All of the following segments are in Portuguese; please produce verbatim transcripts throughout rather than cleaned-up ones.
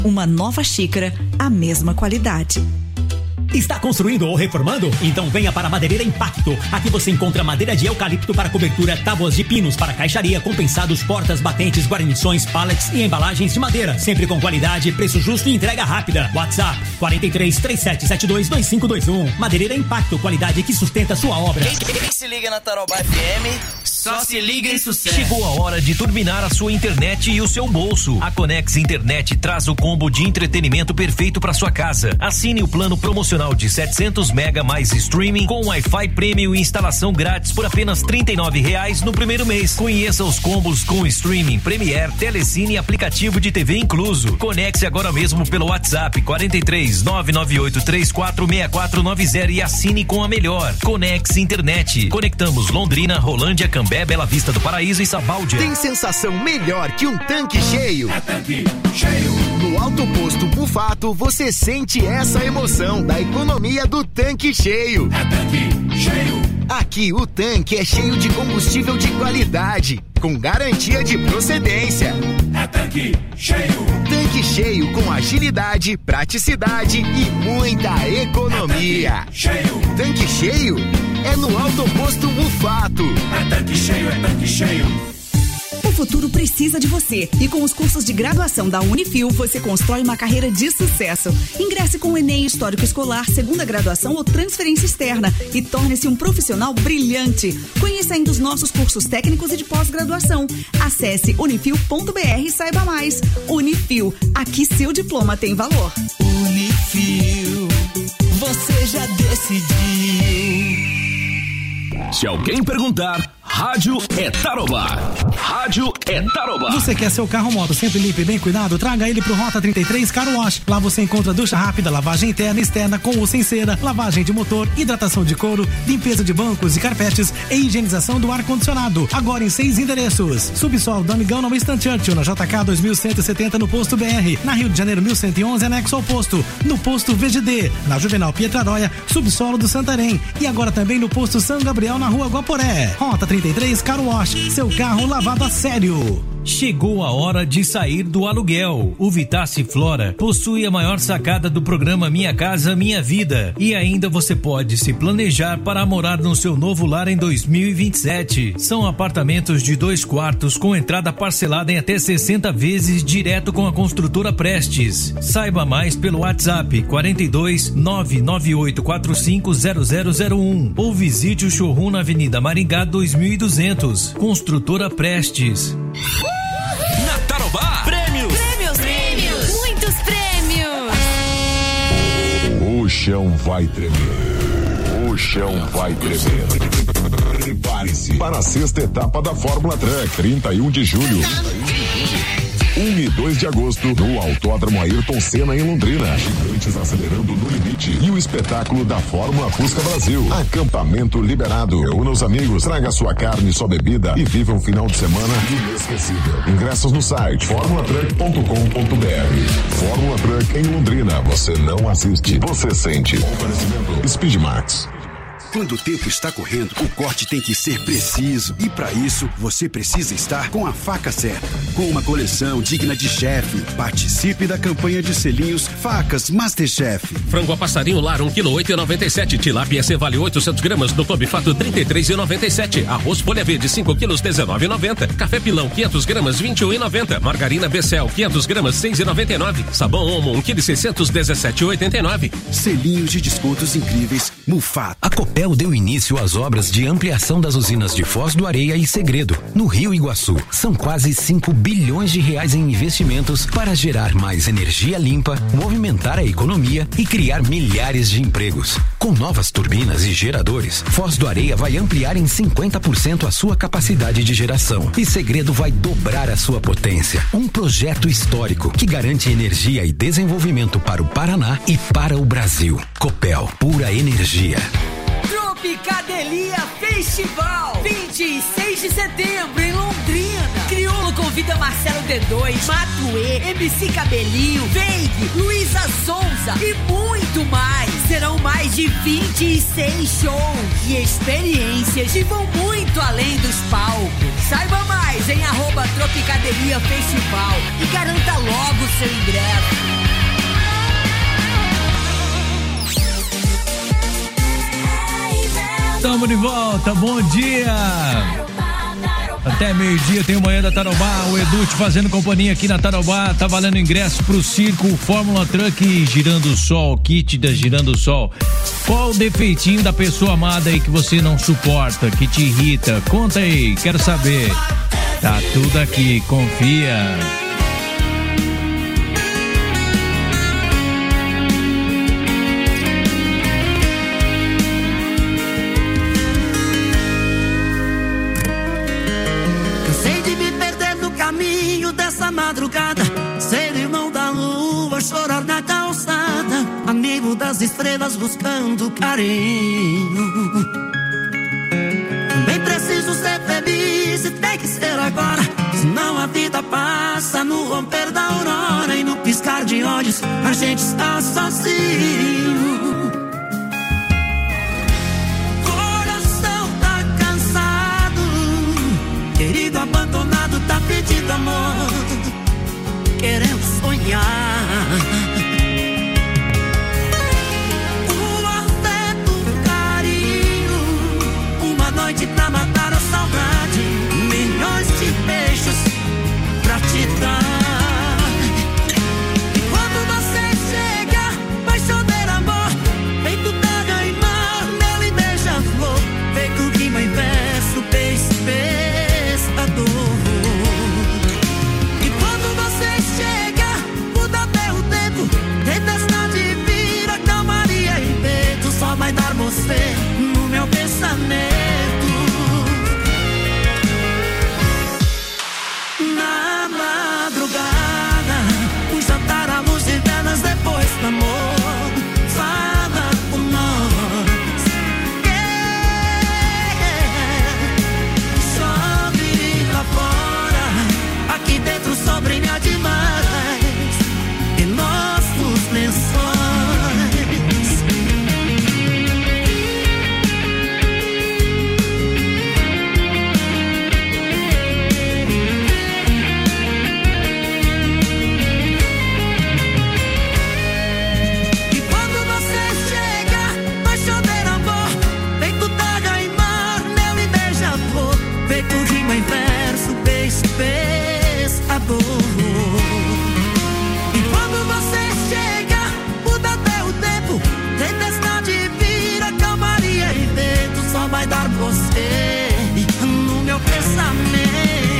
Uma nova xícara, a mesma qualidade. Está construindo ou reformando? Então venha para a Madeireira Impacto. Aqui você encontra madeira de eucalipto para cobertura, tábuas de pinos para caixaria, compensados, portas, batentes, guarnições, pallets e embalagens de madeira. Sempre com qualidade, preço justo e entrega rápida. WhatsApp quarenta e três, trinta e sete setenta e dois, vinte e cinco vinte e um. Madeireira Impacto, qualidade que sustenta sua obra. Quem, quem se liga na Tarobá F M, só se liga em sucesso. Chegou a hora de turbinar a sua internet e o seu bolso. A Conex Internet traz o combo de entretenimento perfeito para sua casa. Assine o plano promocional de setecentos mega mais streaming com Wi-Fi Premium e instalação grátis por apenas trinta e nove reais no primeiro mês. Conheça os combos com streaming, Premiere, Telecine e aplicativo de T V incluso. Conecte agora mesmo pelo WhatsApp quarenta e três, nove nove oito três quatro seis quatro nove zero e assine com a melhor. Conex Internet. Conectamos Londrina, Rolândia, Cambé, Bela Vista do Paraíso e Sabáudia. Tem sensação melhor que um tanque cheio? É tanque cheio. No Alto Posto Mufato você sente essa emoção da economia do tanque cheio. É tanque cheio. Aqui o tanque é cheio de combustível de qualidade, com garantia de procedência. É tanque cheio. Tanque cheio com agilidade, praticidade e muita economia. É tanque cheio. Tanque cheio é no Alto Posto Mufato. É tanque cheio, é tanque cheio. O futuro precisa de você e com os cursos de graduação da Unifil você constrói uma carreira de sucesso. Ingresse com o Enem Histórico Escolar, segunda graduação ou transferência externa e torne-se um profissional brilhante. Conheça ainda os nossos cursos técnicos e de pós-graduação. Acesse unifil ponto br e saiba mais. Unifil, aqui seu diploma tem valor. Unifil, você já decidiu. Se alguém perguntar, rádio é Tarobá. Rádio é Tarobá. Você quer seu carro ou moto sempre limpo e bem cuidado? Traga ele pro Rota trinta e três Car Wash. Lá você encontra ducha rápida, lavagem interna e externa com ou sem cera, lavagem de motor, hidratação de couro, limpeza de bancos e carpetes e higienização do ar-condicionado. Agora em seis endereços. Subsolo do Amigão na Winston Churchill, na J K dois mil cento e setenta no Posto B R. Na Rio de Janeiro mil cento e onze, anexo ao posto. No Posto V G D. Na Juvenal Pietraróia, subsolo do Santarém. E agora também no Posto São Gabriel, na Rua Guaporé. Rota trinta e três Car Wash, seu carro lavado a sério. Chegou a hora de sair do aluguel. O Vitace Flora possui a maior sacada do programa Minha Casa Minha Vida. E ainda você pode se planejar para morar no seu novo lar em dois mil e vinte e sete. São apartamentos de dois quartos com entrada parcelada em até sessenta vezes direto com a construtora Prestes. Saiba mais pelo WhatsApp quarenta e dois, nove nove oito quatro cinco zero zero zero um ou visite o showroom na Avenida Maringá dois mil e duzentos. Construtora Prestes. Na Tarobá, prêmios. Prêmios, prêmios, muitos prêmios. O chão vai tremer. O chão vai tremer. Prepare-se para a sexta etapa da Fórmula Truck, trinta e um de julho. um e dois de agosto, no Autódromo Ayrton Senna, em Londrina. Gigantes acelerando no limite. E o espetáculo da Fórmula Fusca Brasil. Acampamento liberado. Reúna os amigos, traga sua carne e sua bebida e viva um final de semana inesquecível. Ingressos no site formula truck ponto com ponto br. Fórmula Truck em Londrina. Você não assiste, você sente. Oferecimento Speedmax. Quando o tempo está correndo, o corte tem que ser preciso. E para isso, você precisa estar com a faca certa. Com uma coleção digna de chefe. Participe da campanha de selinhos Facas Masterchef. Frango a passarinho lar, um quilo, oito reais e noventa e sete. Tilápia C vale oitocentos gramas. Do Tobi Fato, trinta e três reais e noventa e sete. Arroz folha verde, cinco quilos, dezenove reais e noventa. Café Pilão, quinhentas gramas, vinte e um reais e noventa. Margarina Becel, quinhentas gramas, seis reais e noventa e nove. Sabão Omo, um quilo e seiscentos, dezessete reais e oitenta e nove. Selinhos de descontos incríveis. Mufato. A Copel deu início às obras de ampliação das usinas de Foz do Areia e Segredo, no Rio Iguaçu. São quase cinco bilhões de reais em investimentos para gerar mais energia limpa, movimentar a economia e criar milhares de empregos. Com novas turbinas e geradores, Foz do Areia vai ampliar em cinquenta por cento a sua capacidade de geração e Segredo vai dobrar a sua potência. Um projeto histórico que garante energia e desenvolvimento para o Paraná e para o Brasil. Copel, pura energia. Tropicadelia Festival, vinte e seis de setembro em Londrina. Criolo convida Marcelo D dois, Matuê, M C Cabelinho, Veig, Luísa Sonza e muito mais. Serão mais Mais de vinte e seis shows e experiências que vão muito além dos palcos. Saiba mais em arroba Tropicadelia Festival e garanta logo o seu ingresso. Estamos de volta, bom dia! Até meio-dia tem o Manhã da Tarobá, o Edu te fazendo companhia aqui na Tarobá, tá valendo ingresso pro circo Fórmula Truck Girando o Sol, kit da Girando o Sol. Qual o defeitinho da pessoa amada aí que você não suporta, que te irrita? Conta aí, quero saber. Tá tudo aqui, confia. Madrugada, ser irmão da lua, chorar na calçada, amigo das estrelas buscando carinho. Também preciso ser feliz e tem que ser agora, senão a vida passa no romper da aurora e no piscar de olhos a gente está sozinho. Coração tá cansado, querido abandonado tá pedindo amor, querendo sonhar. O afeto, o carinho, uma noite pra matar a saudade, milhões de beijos pra te dar. E quando você chega, vai chover amor, feito terra e mar, mel e beija-flor, feito rima e verso, beijo, pescador. Vai dar você no meu pensamento. Na madrugada, um jantar à luz de velas depois do amor. Fala por nós. Yeah. Chove lá fora, aqui dentro só brilha demais em nossos lençóis. E quando você chega, muda até o tempo, tempestade vira calmaria e vento, só vai dar você no meu pensamento.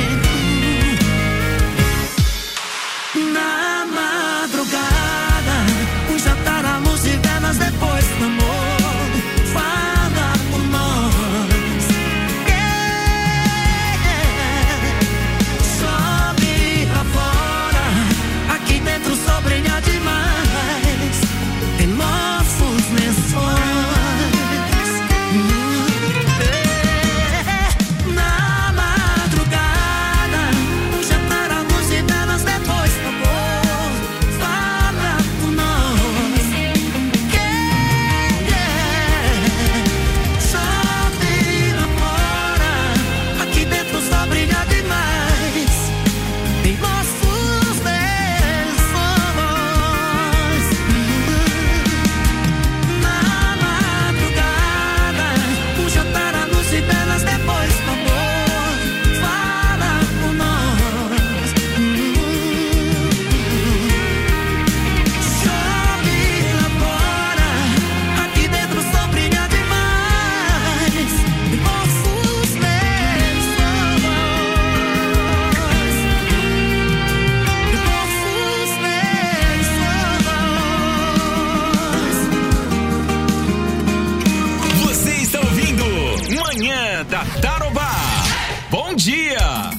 Na madrugada, um jantar à luz de velas depois do amor. Fala por nós. Só brilha demais em nossos lençóis. Na madrugada, um jantar à luz de velas depois do amor. Fala por nós. Chove lá fora, aqui dentro só brilha demais em nossos lençóis. da Tarobá. Bom dia!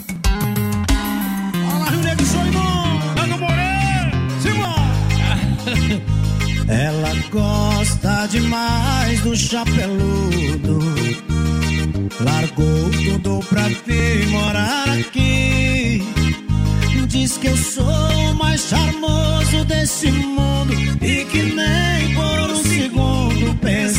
Fala, Rio Negro, sou irmão! Nando Moreira! Simão! Ela gosta demais do chapeludo, largou tudo pra vir morar aqui. Diz que eu sou o mais charmoso desse mundo e que nem por um segundo pensa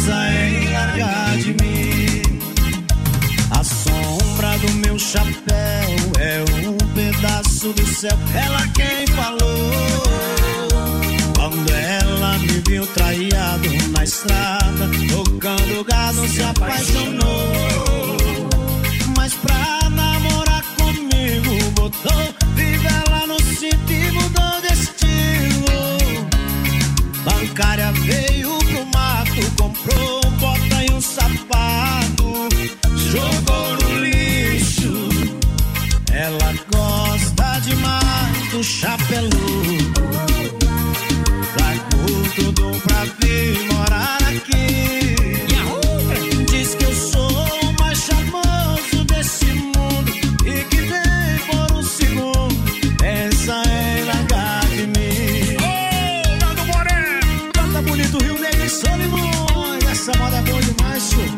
chapéu é um pedaço do céu. Ela quem falou. Quando ela me viu traído na estrada, tocando gado, se apaixonou. Mas pra namorar comigo, botou fivela no cinto e mudou de estilo. Bancária veio pro mato, comprou um bota e um sapato, jogou no lixo. Ela gosta demais do chapeludo. Largou tudo pra vir morar aqui. E a outra diz que eu sou o mais charmoso desse mundo e que nem por um segundo pensa em largar de mim. Ô, Nando Moreno! Canta bonito Rio Negro e Solimões. Essa moda é boa demais, senhor.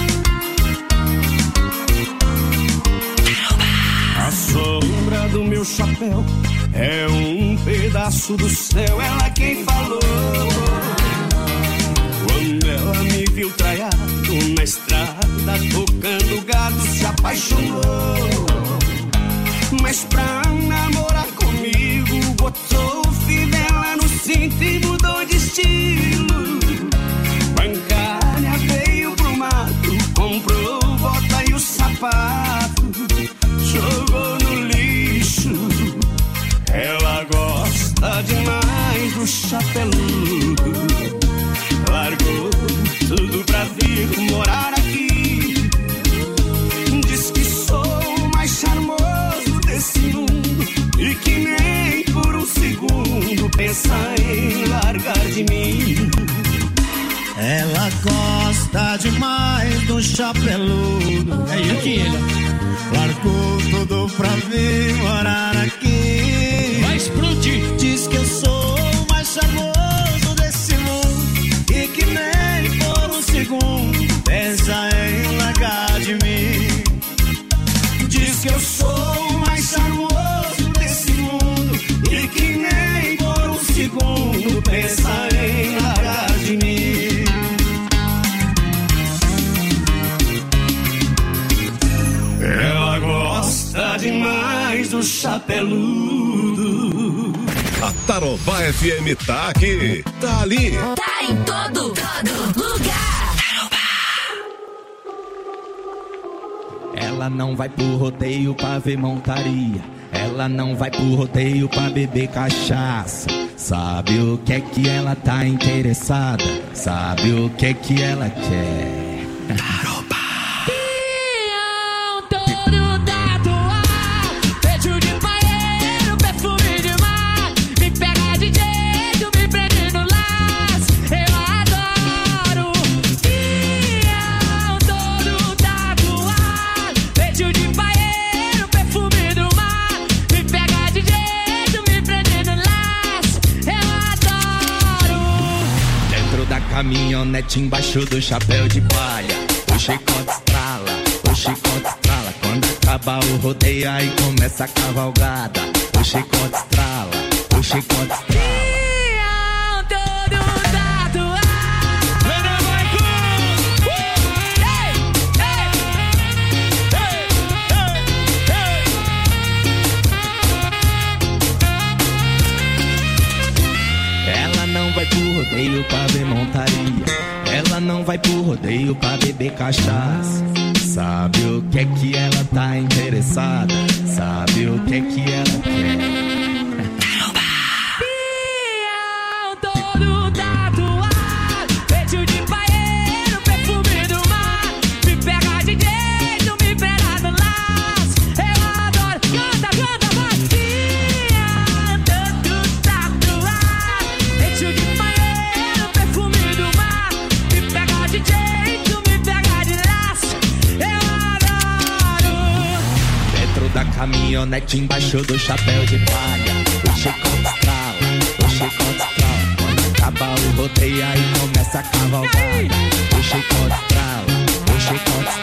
A sombra do meu chapéu é um pedaço do céu. Ela quem falou. Quando ela me viu traiado na estrada, tocando gado, se apaixonou. Mas pra namorar comigo, botou fivela no cinto e mudou de estilo. Bancária veio pro mato, comprou bota e o sapato, jogou no lixo. Ela gosta demais do chapeludo. Largou tudo pra vir morar aqui. Diz que sou o mais charmoso desse mundo e que nem por um segundo pensa em largar de mim. Ela gosta demais do chapeludo. É ele que ele. Largou tudo pra vir morar aqui. Vai explodir. Diz que eu sou o mais charmoso desse mundo e que nem por um segundo pensa em largar de mim. Diz que eu sou o mais charmoso desse mundo e que nem por um segundo pensa em largar de mim. Ela gosta demais do chapeludo. A Tarobá F M tá aqui, tá ali. Tá em todo, todo lugar. Ela não vai pro rodeio pra ver montaria. Ela não vai pro rodeio pra beber cachaça. Sabe o que é que ela tá interessada? Sabe o que é que ela quer? Tarobá. Caminhonete embaixo do chapéu de palha. O chicote estrala, o chicote estrala. Quando acaba o rodeio aí começa a cavalgada. O chicote estrala, o chicote estrala. Ela não vai pro rodeio pra ver montaria. Ela não vai pro rodeio pra beber cachaça. Sabe o que é que ela tá interessada? Sabe o que é que ela quer? Caminhonete embaixo do chapéu de palha. O chicote estrala, o chicote estrala. Quando acaba o rodeio aí começa a cavalgada. O chicote estrala, o chicote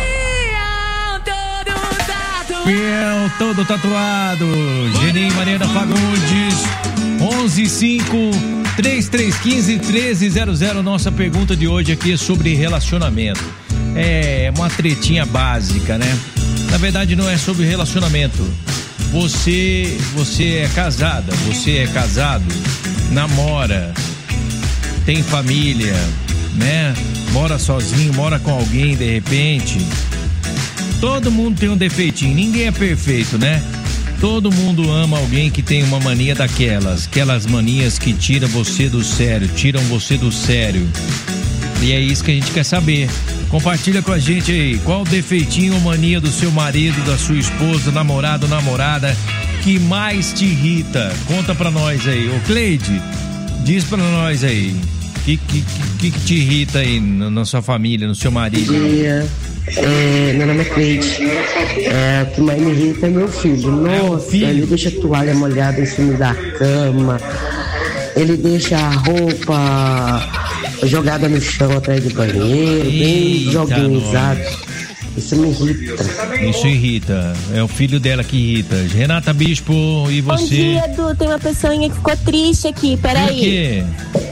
estrala. Fiel, todo tatuado. Geninho Mariana Fagundes. onze cinco, três três um cinco, um três zero zero. Nossa pergunta de hoje aqui é sobre relacionamento. É uma tretinha básica, né? Na verdade, não é sobre relacionamento. Você, você é casada, você é casado, namora, tem família, né? Mora sozinho, mora com alguém de repente. Todo mundo tem um defeitinho, ninguém é perfeito, né? Todo mundo ama alguém que tem uma mania daquelas, aquelas manias que tiram você do sério, tiram você do sério. E é isso que a gente quer saber. Compartilha com a gente aí, qual defeitinho ou mania do seu marido, da sua esposa, namorado, namorada, que mais te irrita? Conta pra nós aí. Ô Cleide, diz pra nós aí, o que, que, que, que te irrita aí na, na sua família, no seu marido? Bom dia. É, meu nome é Cleide. É, o que mais me irrita é meu filho. Nossa, filho. Ele deixa a toalha molhada em cima da cama. Ele deixa a roupa jogada no chão atrás do banheiro, bem desorganizado. Isso me irrita. Isso irrita. É o filho dela que irrita. Renata Bispo, e você? Bom dia, Edu. Tem uma pessoinha que ficou triste aqui. Peraí. Por quê?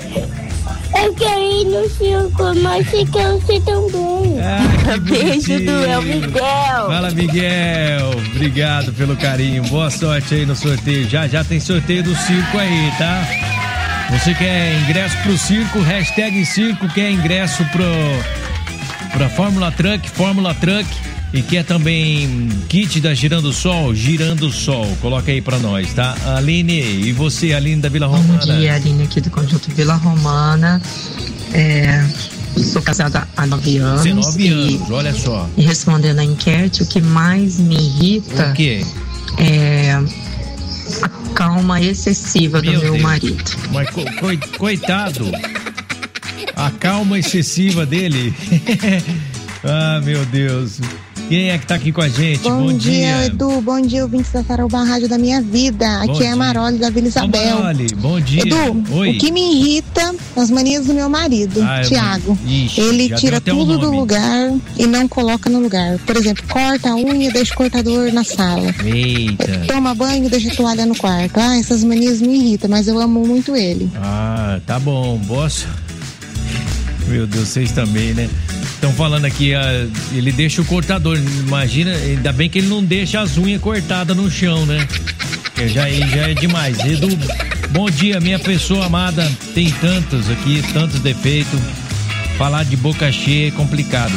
Eu quero ir no circo, mas fiquei também. Ah, beijo, Edu. É o Miguel. Fala, Miguel. Obrigado pelo carinho. Boa sorte aí no sorteio. Já já tem sorteio do circo aí, tá? Você quer ingresso pro circo? Hashtag circo quer ingresso pro pra Fórmula Truck, Fórmula Truck, e quer também kit da Girando Sol, Girando Sol. Coloca aí pra nós, tá? Aline, e você, Aline da Vila Romana? Bom dia, Aline aqui do Conjunto Vila Romana. É, sou casada há nove anos. dezenove anos, olha só. E respondendo a enquete, o que mais me irrita o quê? É a calma excessiva meu do meu Deus. marido. Mas co coitado, a calma excessiva dele. Ah, meu Deus. Quem é que tá aqui com a gente? Bom, Bom dia, dia, Edu. Bom dia, ouvintes da Tarobá Rádio da minha vida. Bom Aqui é dia. a Maroli da Vila Isabel. Maroli, bom dia. Edu, Oi. o que me irrita as manias do meu marido, Ah, eu- Tiago. Ixi, Ele já tira deu até o tudo do nome. lugar e não coloca no lugar. Por exemplo, corta a unha e deixa o cortador na sala. Eita. Toma banho e deixa a toalha no quarto. Ah, essas manias me irritam, mas eu amo muito ele. Ah, tá bom, bossa. Meu Deus, vocês também, né? Estão falando aqui, ah, ele deixa o cortador. Imagina, ainda bem que ele não deixa as unhas cortadas no chão, né? Que já, já é demais. Edu, bom dia, minha pessoa amada. Tem tantos aqui, tantos defeitos. Falar de boca cheia é complicado.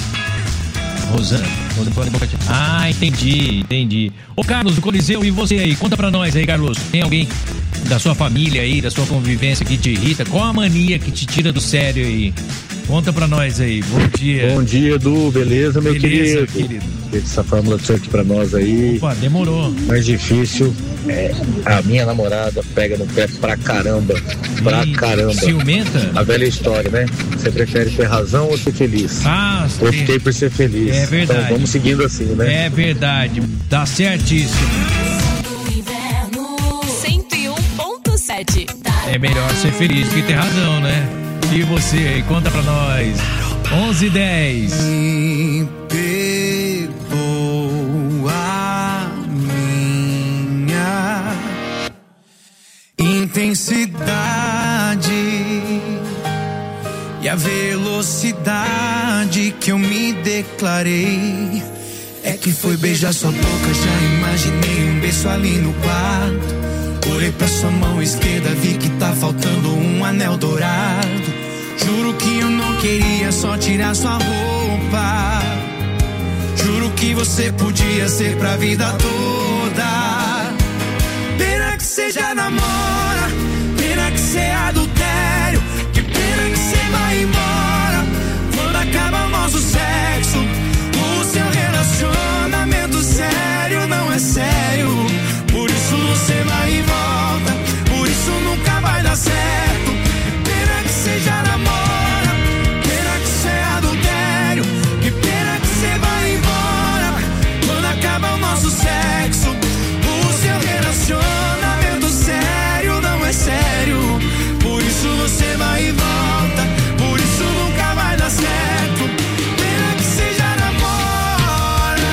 Rosana. Ah, entendi, entendi. Ô Carlos do Coliseu, e você aí? Conta pra nós aí, Carlos. Tem alguém da sua família aí, da sua convivência que te irrita? Qual a mania que te tira do sério aí? Conta pra nós aí. Bom dia. Bom dia, Edu. Beleza, meu Beleza, querido? querido. Essa Fórmula Truck pra nós aí. Opa, demorou. Mais difícil é a minha namorada pega no pé pra caramba. Pra Ih, caramba. ciumenta? A velha história, né? Você prefere ter razão ou ser feliz? Ah, Optei por ser feliz. É verdade. Então vamos seguindo assim, né? É verdade. Tá certíssimo. cento e um ponto sete. É melhor ser feliz que ter razão, né? E você aí? Conta pra nós. onze e dez. Me perdoa minha intensidade e a velocidade que eu me declarei. É que foi beijar sua boca, já imaginei um beijo ali no quarto. Olhei pra sua mão esquerda, vi que tá faltando um anel dourado. Juro que eu não queria só tirar sua roupa. Juro que você podia ser pra vida toda. Pena que você já namora, pena que você é adultério. Que pena que você vai embora quando acaba o nosso sexo. O seu relacionamento sério não é sério. Por isso você vai e volta, por isso nunca vai dar certo. Pena que você já namora, pena que você é adultério. Que pena que você vai embora quando acaba o nosso sexo. O seu relacionamento sério não é sério. Por isso você vai e volta, por isso nunca vai dar certo. Pena que você já namora.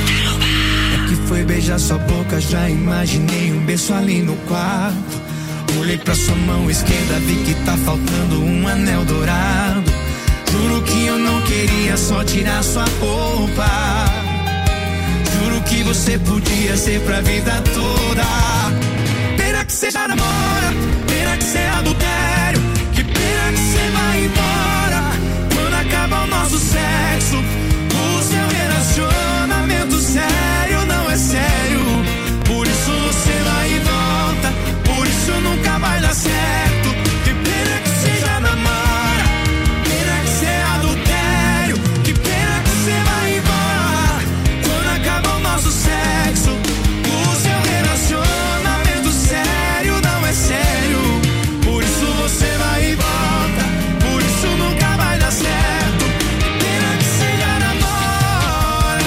É que foi beijar sua boca, já imaginei um beijo ali no quarto. Olhei pra sua mão esquerda, vi que tá faltando um anel dourado. Juro que eu não queria só tirar sua roupa. Juro que você podia ser pra vida toda. Pena que cê já namora, pena que cê é adultério. Que pena que cê vai embora quando acaba o nosso sexo. O seu relacionamento sério não é sério. Por isso você vai e volta, por isso nunca vai dar certo. Que pena que cê já namora, pena que cê é adultério. Que pena que cê vai embora quando acaba o nosso sexo. O seu relacionamento sério não é sério. Por isso você vai e volta, por isso nunca vai dar certo. Que pena que cê já namora.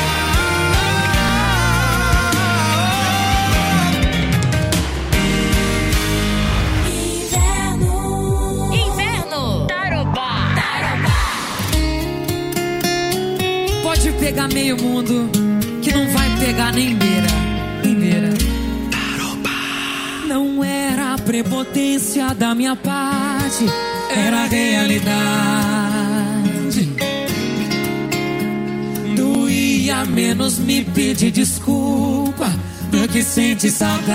Inverno. Inverno. Tarobá. Pode pegar meio mundo, que não vai pegar nem beira, nem beira. Não era a prepotência da minha parte, era a realidade. Doía menos me pedir desculpa do que sente saudade.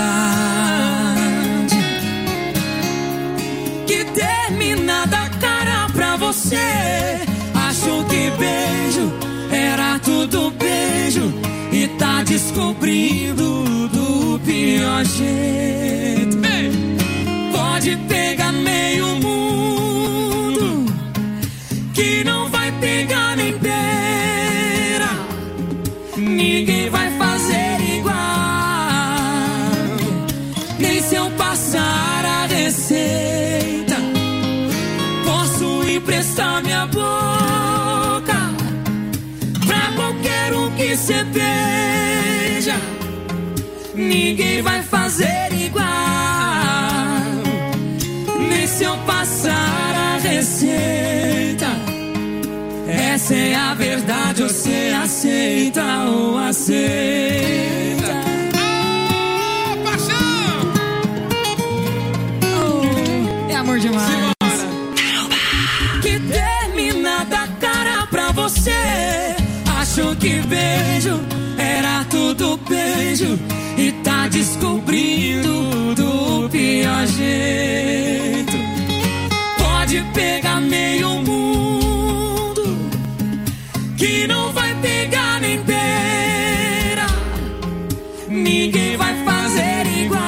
Que termina da cara pra você, acho que beijo era tudo beijo e tá descobrindo do pior jeito. Ei! Pode pegar meio mundo, que não vai pegar nem beira. Ninguém vai fazer igual, nem se eu passar a receita. Posso emprestar minha boca pra qualquer um que cê beija. Ninguém vai fazer igual, nem se eu passar a receita. Essa é a verdade, você aceita ou aceita? Oh, paixão! Oh, é amor demais. Que termina da cara pra você, acho que beijo era tudo beijo e tá descobrindo do pior jeito. Pode pegar meio mundo, que não vai pegar nem beira. Ninguém vai fazer igual,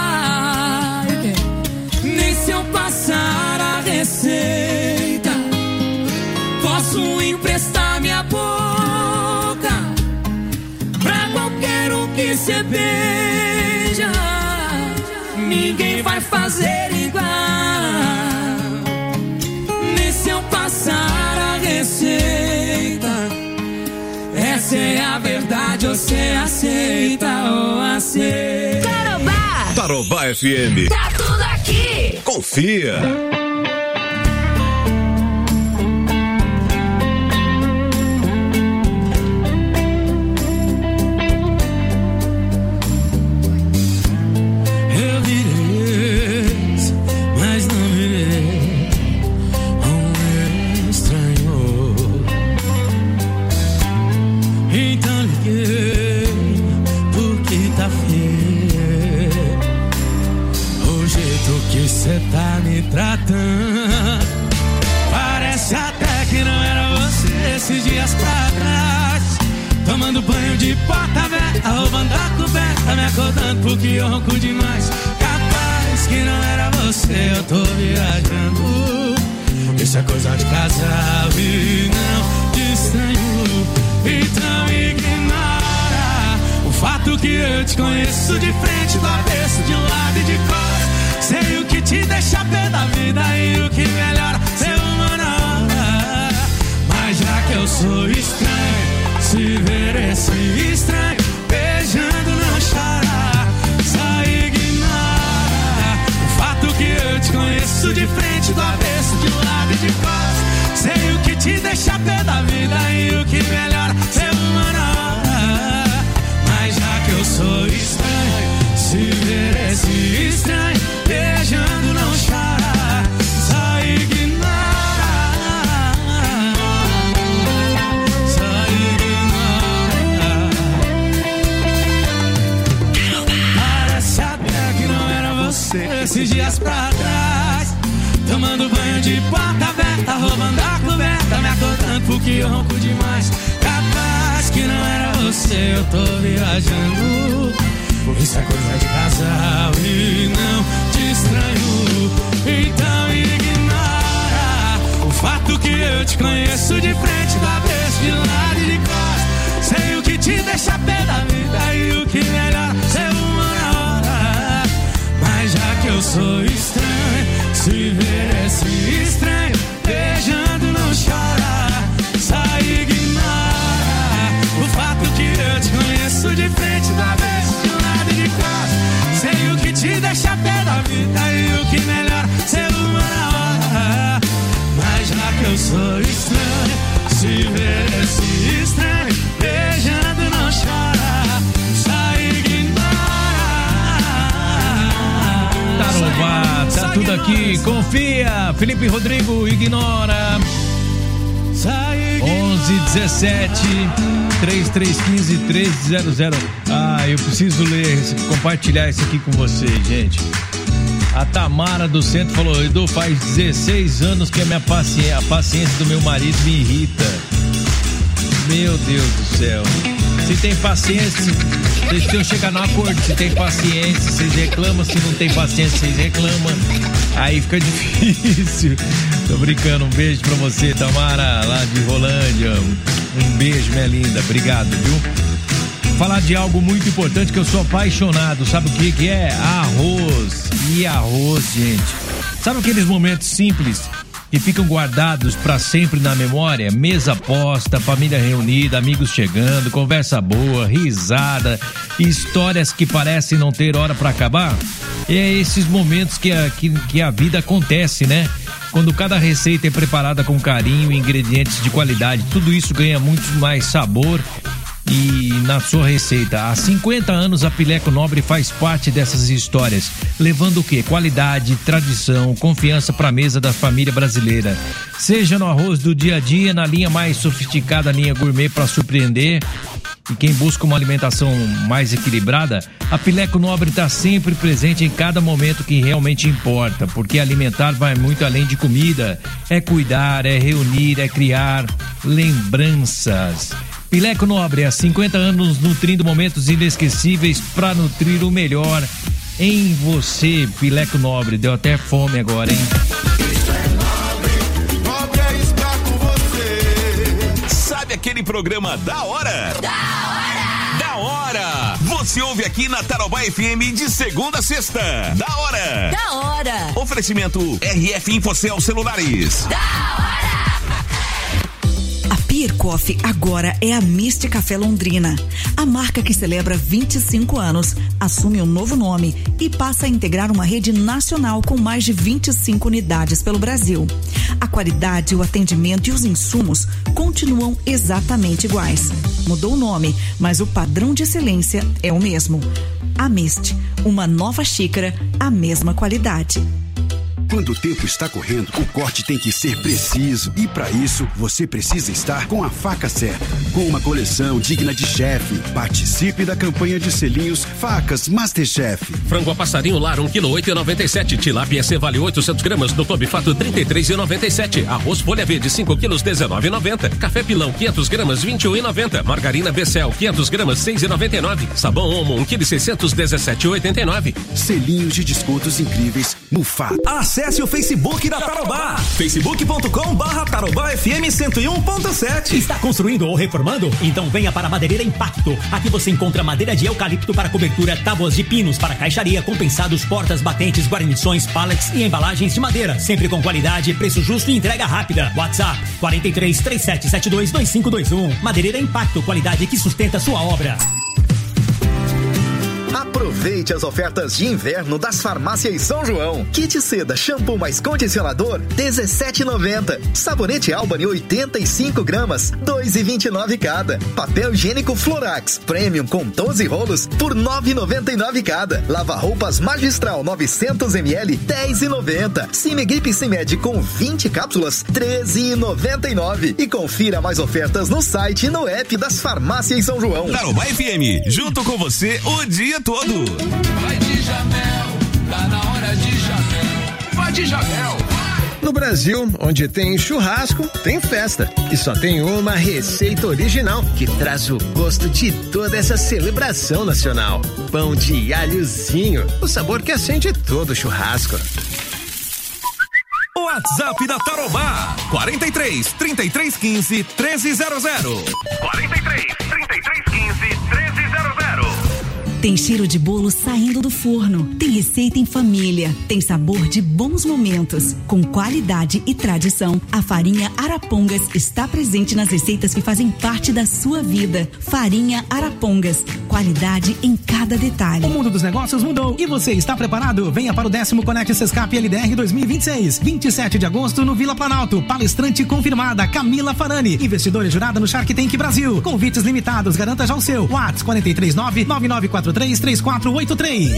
nem se eu passar a receita. Posso emprestar minha boca pra qualquer um que cê beija. Ninguém vai fazer igual, nem se eu passar a receita. Essa é a verdade, você aceita ou aceita? Tarobá. Tarobá F M. Tá tudo aqui. Confia. Tratando, parece até que não era você esses dias pra trás. Tomando banho de porta aberta, roubando a coberta, me acordando porque eu ronco demais. Capaz que não era você, eu tô viajando. Isso é coisa de casal e não de estranho. Então ignora o fato que eu te conheço de frente, do avesso, de um lado e de costas. Sei o que te deixa pé da vida e o que melhora ser humana. Mas já que eu sou estranho, se ver esse estranho beijando não chora. Só ignora o fato que eu te conheço de frente, do avesso, de um lado e de costas. Sei o que te deixa pé da vida e o que melhora ser humana. Mas já que eu sou estranho, se ver esse estranho beijando esses dias pra trás. Tomando banho de porta aberta, roubando a coberta, me acordando porque eu ronco demais. Capaz que não era você, eu tô viajando. Isso é coisa de casal e não te estranho. Então ignora o fato que eu te conheço de frente, da vez, de lado e de costas. Sei o que te deixa pé da vida e o que melhor ser uma na hora. Mas já que eu sou estranho, se ver esse estranho beijando não chora. Só ignora o fato que eu te conheço de frente, da vez, de lado e de costas. Sei o que te deixa pé da vida e o que melhor ser uma na hora. Mas já que eu sou estranho, se ver esse estranho beijando não chora. Só ignora. Tarobá, tá tudo aqui, confia. Felipe Rodrigo, ignora. onze dezessete, trinta e três quinze, treze zero zero. Ah, eu preciso ler, compartilhar isso aqui com vocês, gente. A Tamara do centro falou: Edu, faz dezesseis anos que a minha paciência, a paciência do meu marido me irrita. Meu Deus do céu. Se tem paciência, vocês precisam chegar no acordo. Se tem paciência, vocês reclamam. Se não tem paciência, vocês reclamam. Aí fica difícil. Tô brincando. Um beijo pra você, Tamara, lá de Rolândia. Um beijo, minha linda. Obrigado, viu? Falar de algo muito importante que eu sou apaixonado. Sabe o que que é? Arroz. E arroz, gente. Sabe aqueles momentos simples que ficam guardados pra sempre na memória? Mesa posta, família reunida, amigos chegando, conversa boa, risada, histórias que parecem não ter hora pra acabar. É esses momentos que a, que, que a vida acontece, né? Quando cada receita é preparada com carinho, ingredientes de qualidade, tudo isso ganha muito mais sabor. E na sua receita, há cinquenta anos a Pileco Nobre faz parte dessas histórias, levando o quê? Qualidade, tradição, confiança para a mesa da família brasileira. Seja no arroz do dia a dia, na linha mais sofisticada, linha gourmet para surpreender. E quem busca uma alimentação mais equilibrada, a Pileco Nobre está sempre presente em cada momento que realmente importa, porque alimentar vai muito além de comida. É cuidar, é reunir, é criar lembranças. Pileco Nobre, há cinquenta anos nutrindo momentos inesquecíveis para nutrir o melhor em você. Pileco Nobre, deu até fome agora, hein? Sabe aquele programa da hora? Da hora! Da hora! Você ouve aqui na Tarobá F M de segunda a sexta. Da hora! Da hora! Oferecimento R F Infocel Celulares. Da hora! A Pier Coffee agora é a Mist Café Londrina. A marca que celebra vinte e cinco anos assume um novo nome e passa a integrar uma rede nacional com mais de vinte e cinco unidades pelo Brasil. A qualidade, o atendimento e os insumos continuam exatamente iguais. Mudou o nome, mas o padrão de excelência é o mesmo. A Mist, uma nova xícara, a mesma qualidade. Quando o tempo está correndo, o corte tem que ser preciso. E para isso, você precisa estar com a faca certa. Com uma coleção digna de chefe. Participe da campanha de selinhos Facas Masterchef. Frango a passarinho lar, um quilo, oito e noventa e sete. Tilápia C vale oitocentos gramas. Doutor Bifato, trinta e três e noventa e sete. Arroz folha verde, cinco quilos, dezenove e noventa. Café Pilão, quinhentos gramas, vinte e um e noventa. Margarina Becel, quinhentos gramas, seis e noventa e nove. Sabão Omo, um quilo e seiscentos, dezessete e oitenta e nove. Selinhos de descontos incríveis Mufato. Acesse o Facebook da Tarobá, facebook ponto com barra Tarobá F M cento e um ponto sete. Está construindo ou reformando? Então venha para a Madeireira Impacto. Aqui você encontra madeira de eucalipto para cobertura, tábuas de pinos para caixaria, compensados, portas, batentes, guarnições, pallets e embalagens de madeira. Sempre com qualidade, preço justo e entrega rápida. WhatsApp quarenta e três, trinta e sete, setenta e dois, vinte e cinco vinte e um. Madeireira Impacto, qualidade que sustenta sua obra. Aproveite as ofertas de inverno das Farmácias São João. Kit seda, shampoo mais condicionador, dezessete e noventa. Sabonete Albany, oitenta e cinco gramas, dois e vinte e nove cada. Papel higiênico Florax, Premium com doze rolos, por nove e noventa e nove cada. Lava-roupas Magistral, novecentos mililitros, dez e noventa. Cimegrip Cimed com vinte cápsulas, treze e noventa e nove. E confira mais ofertas no site e no app das Farmácias São João. Tarobá F M, junto com você o dia todo. Vai de Jamel, Tá na hora de Jamel. Vai de Jamel. No Brasil, onde tem churrasco, tem festa. E só tem uma receita original que traz o gosto de toda essa celebração nacional. Pão de alhozinho, o sabor que acende todo churrasco. WhatsApp da Tarobá, quarenta e três, trinta e três, quinze, treze zero zero. quarenta e três, trinta e três, quinze, treze zero zero. Tem cheiro de bolo saindo do forno, tem receita em família, tem sabor de bons momentos. Com qualidade e tradição, a farinha Arapongas está presente nas receitas que fazem parte da sua vida. Farinha Arapongas, qualidade em cada detalhe. O mundo dos negócios mudou e você está preparado? Venha para o décimo Conect Sescap L D R dois mil e vinte e seis, vinte e sete de agosto no Vila Planalto. Palestrante confirmada, Camila Farani, investidora jurada no Shark Tank Brasil. Convites limitados, garanta já o seu. WhatsApp quatro três nove, nove nove quatro três, três quatro oito três.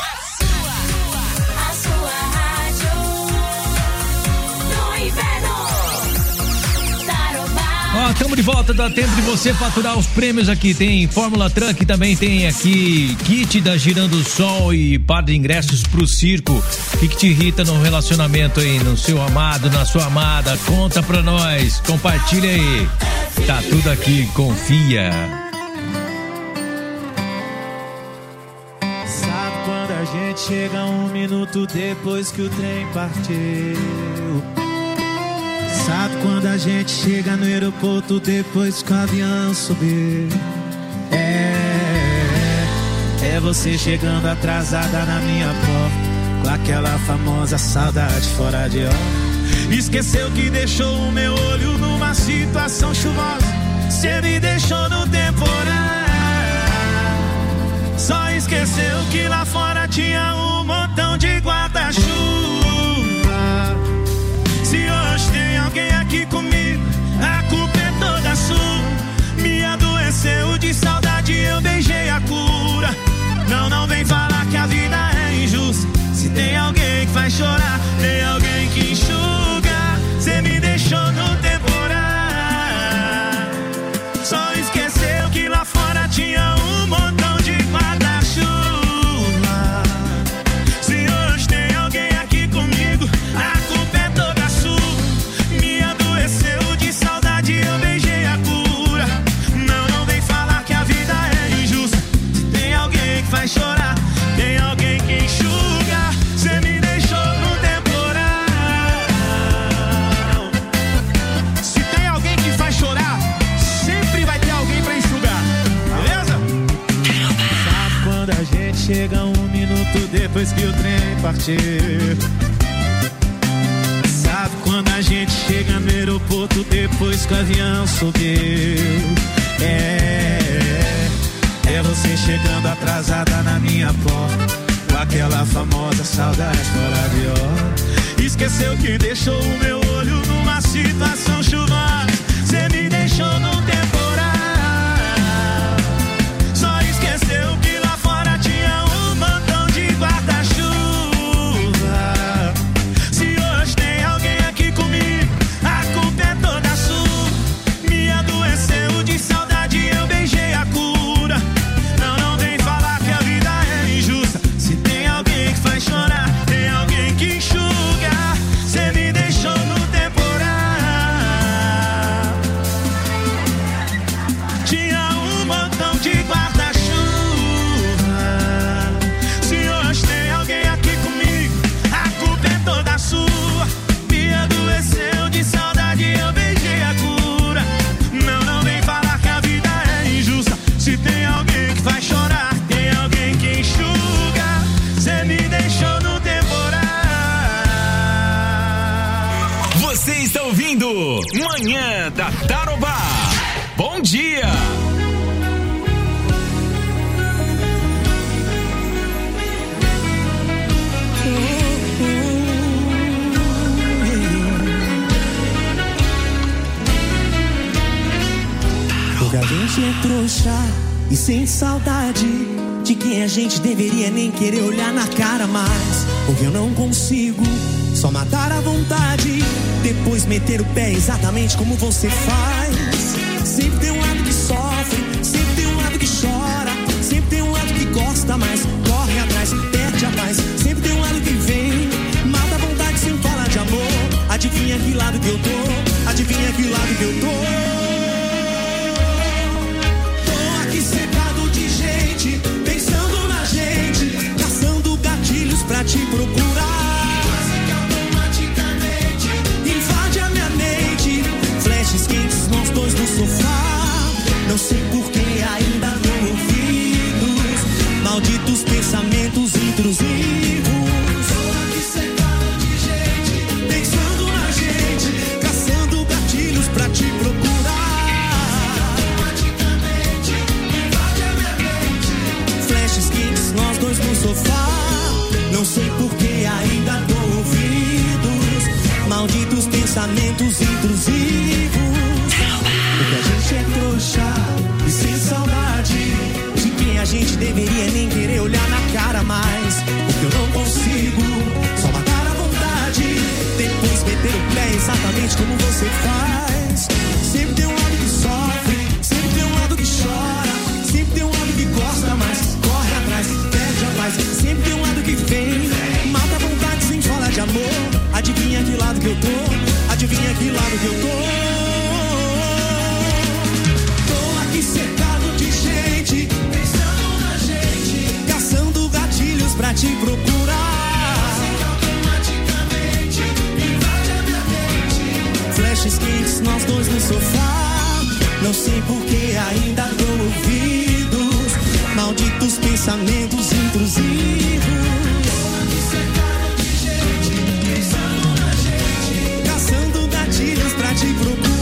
Ó, estamos de volta, dá tempo de você faturar os prêmios aqui. Tem Fórmula Truck, também tem aqui kit da Girando Sol e par de ingressos pro circo. O que, que te irrita no relacionamento aí, no seu amado, na sua amada? Conta pra nós, compartilha aí. Tá tudo aqui, confia. Quando a gente chega um minuto depois que o trem partiu. Sabe quando a gente chega no aeroporto depois que o avião subiu. É, é você chegando atrasada na minha porta, com aquela famosa saudade fora de hora. Esqueceu que deixou o meu olho numa situação chuvosa. Cê me deixou no temporal. Só esqueceu que lá fora tinha um montão de guarda-chuva. Se hoje tem alguém aqui comigo, a culpa é toda sua. Me adoeceu de saudade, eu beijei a cura. Não, não vem falar que a vida é injusta. Se tem alguém que faz chorar, tem alguém que enxuga. Cê me deixou no temporal. Só esqueceu que lá fora tinha um montão de guarda-chuva. Se hoje tem alguém aqui comigo, a culpa é toda sua. Me adoeceu de saudade, eu beijei a cura. Não, não vem falar que a vida é injusta. Se tem alguém que faz chorar, tem alguém que enxuga. Cê me deixou no temporal. Se tem alguém que faz chorar, sempre vai ter alguém pra enxugar, beleza? Sabe quando a gente chega um minuto depois que o trem partiu? Sabe quando a gente chega no aeroporto depois que o avião subiu? É, é você chegando atrasada na minha porta, com aquela famosa saudade fora de hora. Esqueceu que deixou o meu olho numa situação chuvosa. Cê me deixou no temporal. Só esqueceu que lá fora tinha um montão de guarda-chuva. Se hoje tem alguém aqui comigo, a culpa é toda sua. Me adoeceu de saudade, eu beijei a cura. Não, não vem falar que a vida é injusta. Se tem alguém que faz chorar, tem alguém que enxuga. Cê me deixou no temporal. Tinha um montão de guarda-chuva. Se hoje tem alguém aqui comigo, a culpa é toda sua. Me adoeceu de saudade, eu beijei a cura. Não, não vem falar que a vida é injusta. Se tem alguém que faz chorar, tem alguém que enxuga. Cê me deixou no temporal. Você está ouvindo Manhã da Tarobá. Bom dia. Porque a gente é trouxa e sem saudade de quem a gente deveria nem querer olhar na cara mais. Porque eu não consigo só matar a vontade, depois meter o pé exatamente como você faz. Sempre tem um lado que sofre, sempre tem um lado que chora, sempre tem um lado que gosta mais, corre atrás, perde a paz. Sempre tem um lado malditos pensamentos intrusivos. Tô aqui cercado de gente, pensando na gente, caçando gatilhos pra te procurar. Automaticamente invade a minha mente. Flashes quentes, nós dois no sofá. Não sei por que ainda dou ouvidos. Malditos pensamentos intrusivos. Porque a gente é trouxa e sem saudade de quem a gente deveria nem querer olhar na cara mais. Porque eu não consigo só matar a vontade, depois meter o pé exatamente como você faz. Sempre tem um lado que sofre, sempre tem um lado que chora, sempre tem um lado que gosta, mas corre atrás, perde a paz. Sempre tem um lado que vem, mata a vontade sem falar de amor. Adivinha que lado que eu tô? Adivinha que lado que eu tô? Cercado de gente, pensando na gente, caçando gatilhos pra te procurar. Automaticamente invade a minha mente. Flashes quentes, nós dois no sofá. Não sei por que ainda dou ouvidos. Malditos pensamentos intrusivos. Cercado de gente, pensando na gente, caçando gatilhos pra te procurar.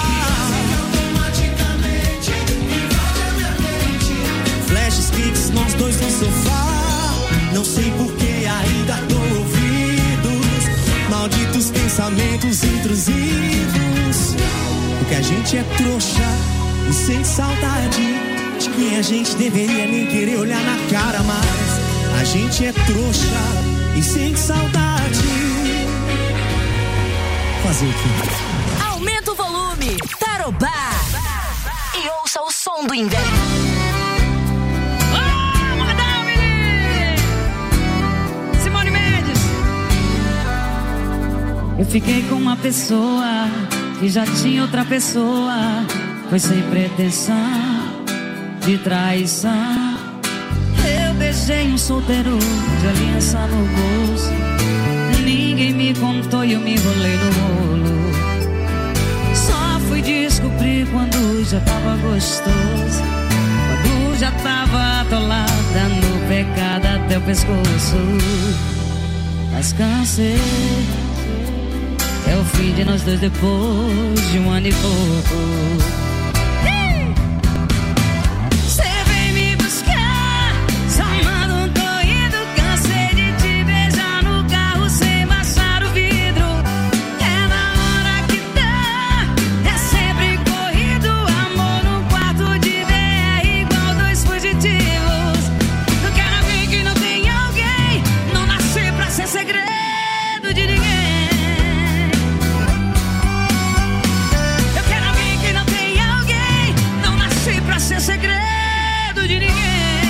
Nós dois no sofá. Não sei por que ainda dou ouvidos. Malditos pensamentos intrusivos. Porque a gente é trouxa e sem saudade de quem a gente deveria nem querer olhar na cara mais. A gente é trouxa e sem saudade. Fazer o quê? Aumenta o volume. Tarobá. E ouça o som do inverno. Eu fiquei com uma pessoa que já tinha outra pessoa. Foi sem pretensão de traição. Eu beijei um solteiro de aliança no bolso. Ninguém me contou e eu me enrolei no rolo. Só fui descobrir quando já tava gostoso, quando já tava atolada no pecado até o pescoço. Mas cansei. É o fim de nós dois depois de um ano e pouco. Cê vem me buscar, só manda um tô indo. Cansei de te beijar no carro sem baixar o vidro. É na hora que dá, é sempre corrido. Amor no quarto de D R igual dois fugitivos. Não quero alguém que não tem alguém. Não nasci pra ser segredo de ninguém. Pra ser segredo de ninguém.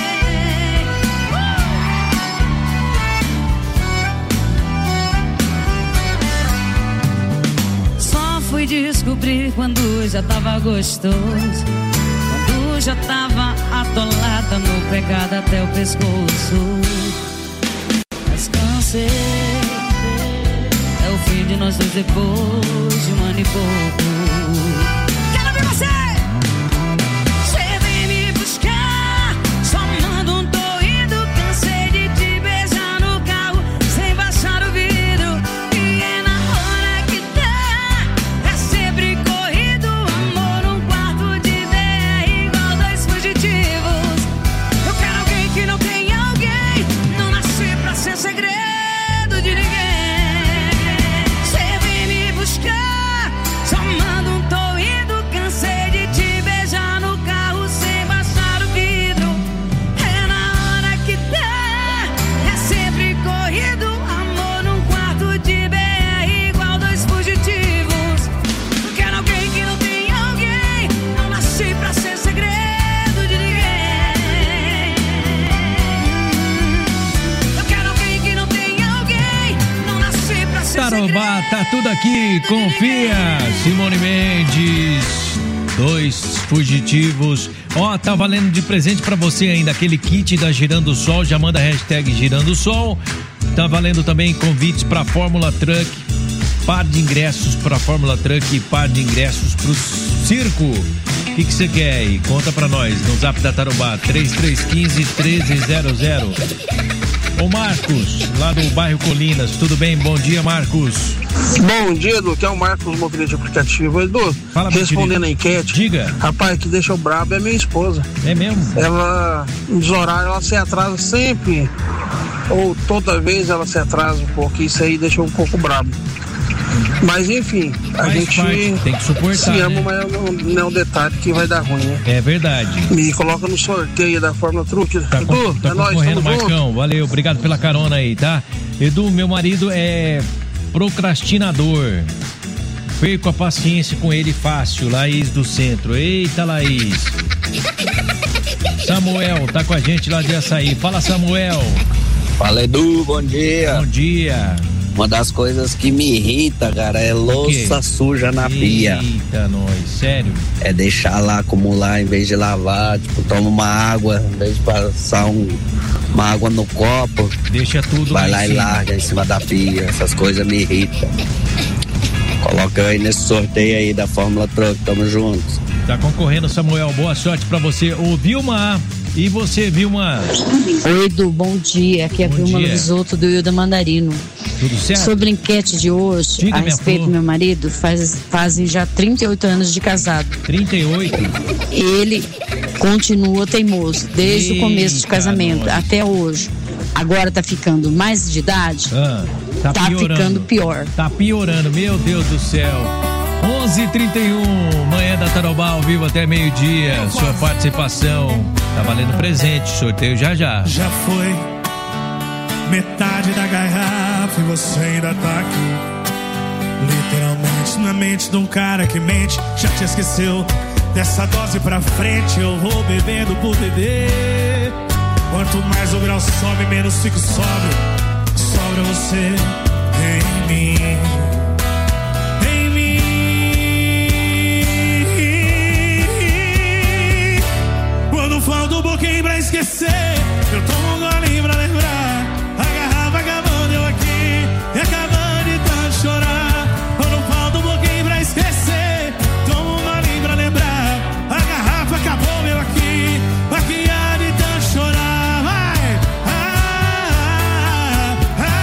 Só fui descobrir quando já tava gostoso, quando já tava atolada no pecado até o pescoço. Mas cansei. É o fim de nós dois depois de um ano e pouco. Quero ver você! Tarobá, tá tudo aqui, confia. Simone Mendes, dois fugitivos. Ó, oh, tá valendo de presente pra você ainda aquele kit da Girando Sol, já manda a hashtag Girando Sol. Tá valendo também convites pra Fórmula Truck, par de ingressos pra Fórmula Truck e par de ingressos pro circo. que que você quer aí? Conta pra nós no Zap da Tarobá, três três um cinco, um três zero zero. Ô Marcos, lá do bairro Colinas, tudo bem? Bom dia, Marcos. Bom dia, Edu, que é o Marcos, motorista de aplicativo. Edu, Fala, respondendo a enquete, diga. Rapaz, que deixa o brabo é minha esposa. É mesmo? Ela, nos horários, ela se atrasa sempre, ou toda vez ela se atrasa um pouco, isso aí deixa um pouco brabo. Mas enfim, a Faz gente parte, tem que suportar, se ama, né? mas não, não é um detalhe que vai dar ruim, né? É verdade. Me coloca no sorteio da Fórmula Truque. Tá, Edu, tá é nóis, concorrendo, tamo junto. Marcão. Valeu, obrigado pela carona aí, tá? Edu, meu marido é procrastinador. Perco a paciência com ele fácil, Laís do Centro. Eita, Laís. Samuel, tá com a gente lá de Açaí. Fala, Samuel. Fala, Edu, bom dia. Bom dia. Uma das coisas que me irrita, cara, é louça suja na pia. Eita, nós, sério? É deixar lá acumular em vez de lavar, tipo, toma uma água, em vez de passar um, uma água no copo. Deixa tudo vai lá lá em e cima. larga em cima da pia, essas coisas me irritam. Coloca aí nesse sorteio aí da Fórmula Truck, tamo juntos. Tá concorrendo, Samuel, boa sorte pra você. Ô, Vilma, e você, Vilma? Oi, Edu, bom dia. Aqui é a Bom Vilma dia. Luisoto do Hilda Mandarino. Tudo certo? Sobre a enquete de hoje, Diga, a minha respeito flor. do meu marido, faz, fazem já trinta e oito anos de casado. trinta e oito? Ele continua teimoso, desde Eita, o começo do casamento nós. até hoje. Agora tá ficando mais de idade, Ah, tá, tá piorando. ficando pior. Tá piorando, meu Deus do céu. onze e trinta e um, manhã da Tarobá, ao vivo até meio-dia. Sua participação tá valendo presente, sorteio já já. Já foi metade da garrafa e você ainda tá aqui. Literalmente na mente de um cara que mente. Já te esqueceu dessa dose pra frente. Eu vou bebendo por beber. Quanto mais o grau sobe, menos fico sóbrio. Sobra você em mim. Em mim. Quando falta um pouquinho pra esquecer, eu tomo um golinho pra lembrar. A garrafa acabando, eu aqui, e acabando de tanto chorar. Quando falta um pouquinho pra esquecer, tomo um golinho pra lembrar. A garrafa acabou, eu aqui, aqui há de tanto chorar. Vai! Ah,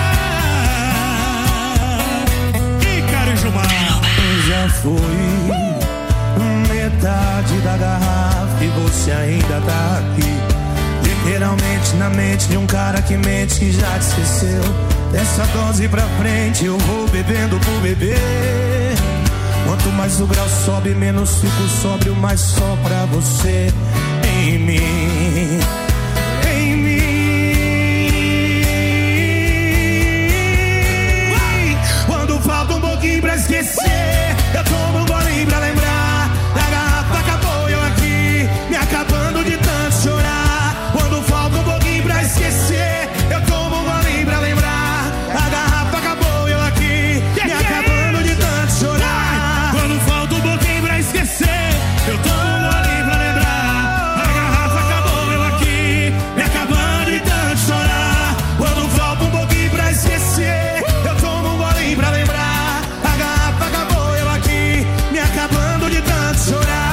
ah, ah. E Carijumar. Já foi metade da garrafa e você ainda tá aqui. Literalmente na mente de um cara que mente, que já te esqueceu. Dessa dose pra frente eu vou bebendo por beber. Quanto mais o grau sobe, menos fico sóbrio, mais só pra você em mim. Em mim. Vai! Quando falta um pouquinho pra esquecer, eu tomo um golinho pra lembrar. A garrafa acabou, eu aqui, me acabando de tanto chorar. Quando falta um pouquinho pra esquecer, eu tomo um golinho pra lembrar. A garrafa acabou, eu aqui, me acabando de tanto chorar. Quando falta um pouquinho pra esquecer, eu tomo um golinho pra lembrar. A garrafa acabou, eu aqui, me acabando de tanto chorar. Quando falta um pouquinho pra esquecer, eu tomo um golinho pra lembrar. A garrafa acabou, eu aqui, me acabando de tanto chorar.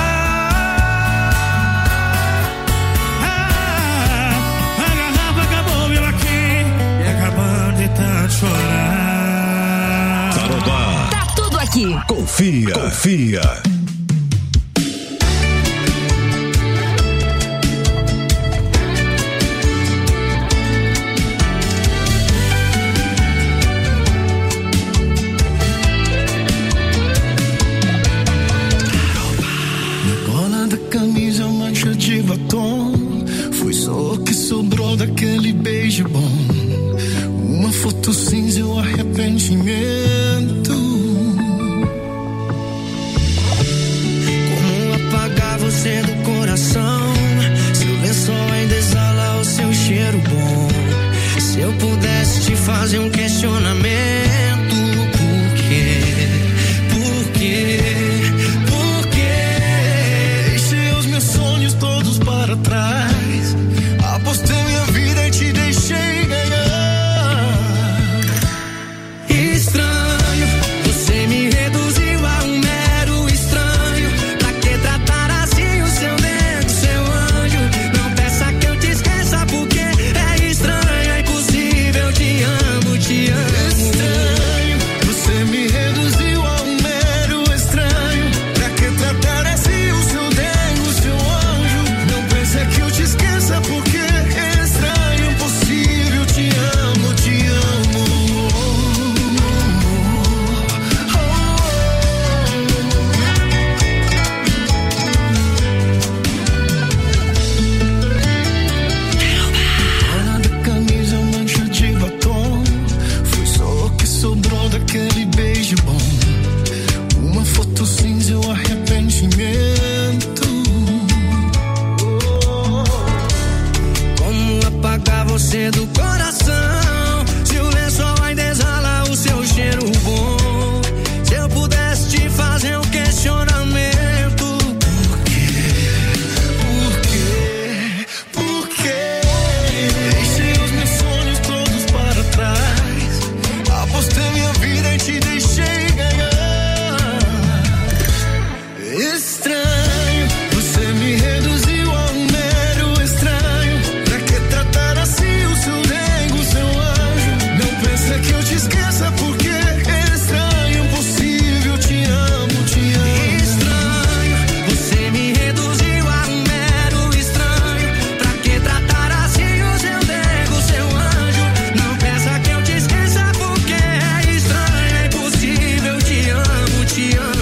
De tanto chorar. Tarobá. Tá tudo aqui. Confia, confia. Na gola da camisa, mancha de batom. Foi só o que sobrou daquele beijo bom. Uma foto cinza e o arrependimento. Como apagar você do coração? Seu lençol ainda exala o seu cheiro bom. Se eu pudesse te fazer um questionamento, por quê? Por quê? Por quê? Deixei os meus sonhos todos para trás. Apostei minha vida e te deixei ganhar. Estranho, você me reduziu a um mero estranho. Pra que tratar assim você do coração. Se o lençol ainda exala o seu cheiro bom, se eu pudesse te fazer um questionamento, por quê? Por quê? Por quê? Deixei os meus sonhos todos para trás, apostei minha vida e te deixei ganhar. Estranho, você me reduziu a um mero estranho. Pra que tratar assim o seu nego, o seu anjo? Não pensa que eu te esqueça, porque é estranho, impossível. Te amo, te amo. Estranho, você me reduziu a um mero estranho. Pra que tratar assim o seu nego, o seu anjo? Não pensa que eu te esqueça, porque é estranho, é impossível. Te amo, te amo.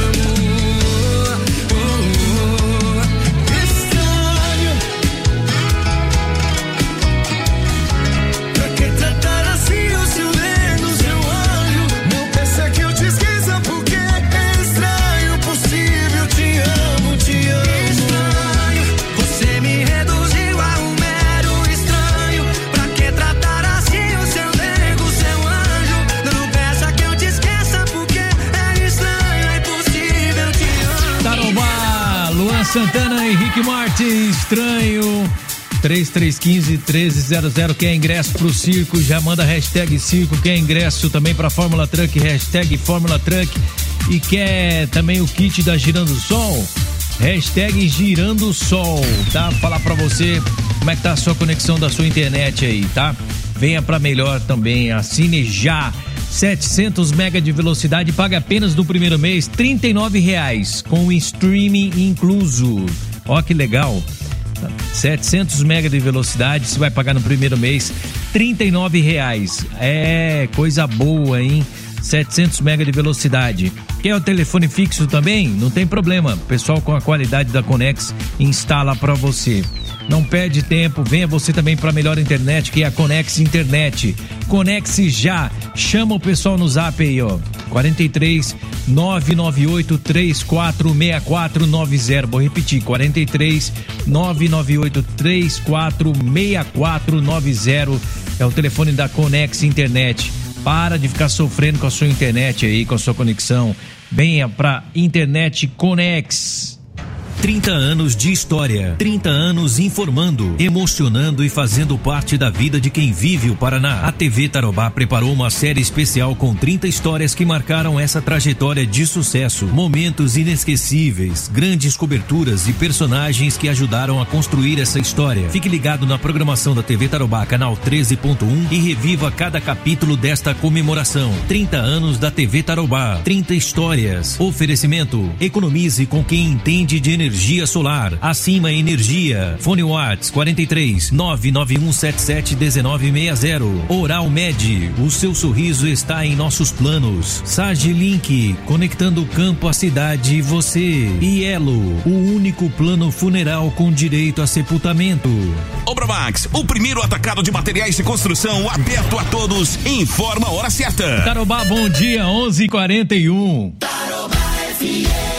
Santana, Henrique Martins, estranho. três três um cinco, um três zero zero. Quer ingresso pro circo? Já manda hashtag circo. Quer ingresso também pra Fórmula Truck? Hashtag Fórmula Truck. E quer também o kit da Girando Sol? Hashtag Girando Sol, tá? Falar pra você como é que tá a sua conexão da sua internet aí, tá? Venha pra melhor também, assine já. setecentos mega de velocidade, paga apenas no primeiro mês trinta e nove reais, com o streaming incluso. Ó que legal, setecentos mega de velocidade, você vai pagar no primeiro mês trinta e nove reais. É coisa boa, hein? setecentos mega de velocidade. Quer o telefone fixo também? Não tem problema, o pessoal com a qualidade da Conex instala pra você. Não perde tempo, venha você também para a melhor internet, que é a Conex Internet. Conex já, chama o pessoal no zap aí, ó, quarenta e três, nove nove oito, três quatro seis quatro nove zero, vou repetir, quarenta e três, nove nove oito, três quatro seis quatro nove zero, é o telefone da Conex Internet. Para de ficar sofrendo com a sua internet aí, com a sua conexão, venha pra Internet Conex. trinta anos de história, trinta anos informando, emocionando e fazendo parte da vida de quem vive o Paraná. A T V Tarobá preparou uma série especial com trinta histórias que marcaram essa trajetória de sucesso, momentos inesquecíveis, grandes coberturas e personagens que ajudaram a construir essa história. Fique ligado na programação da T V Tarobá, canal treze ponto um, e reviva cada capítulo desta comemoração. trinta anos da T V Tarobá, trinta histórias. Oferecimento: economize com quem entende de energia. Energia solar, Acima Energia. Fone Whats quarenta e três, nove nove um sete sete um nove seis zero. Oral Med, o seu sorriso está em nossos planos. Sagilink, conectando o campo à cidade e você. E Elo, o único plano funeral com direito a sepultamento. Obramax, o primeiro atacado de materiais de construção aberto a todos. Informa a hora certa. Tarobá, bom dia, onze e quarenta e um. Tarobá F M.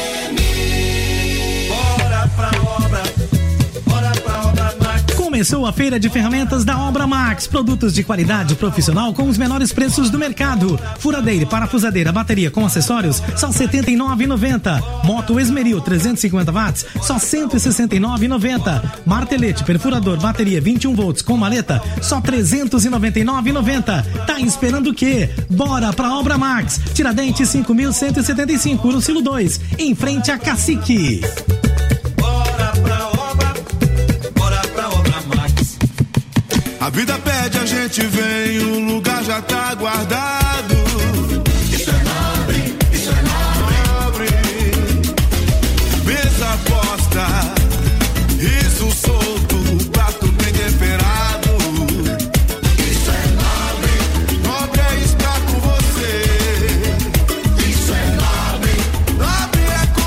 Pra obra, bora pra obra Max. Começou a feira de ferramentas da Obra Max, produtos de qualidade profissional com os menores preços do mercado. Furadeira, parafusadeira, bateria com acessórios, só setenta e nove reais e noventa centavos. Moto Esmeril trezentos e cinquenta watts, só cento e sessenta e nove reais e noventa centavos. Martelete, perfurador, bateria vinte e um volts com maleta, só trezentos e noventa e nove reais e noventa centavos. Tá esperando o quê? Bora pra Obra Max. Tiradentes cinco mil cento e setenta e cinco, Urusilo dois, em frente a Cacique. A vida pede, a gente vem, o lugar já tá guardado. Isso é nobre, isso é nobre. Mesa posta, riso solto, prato bem temperado. Isso é nobre, nobre é estar com você. Isso é nobre, nobre é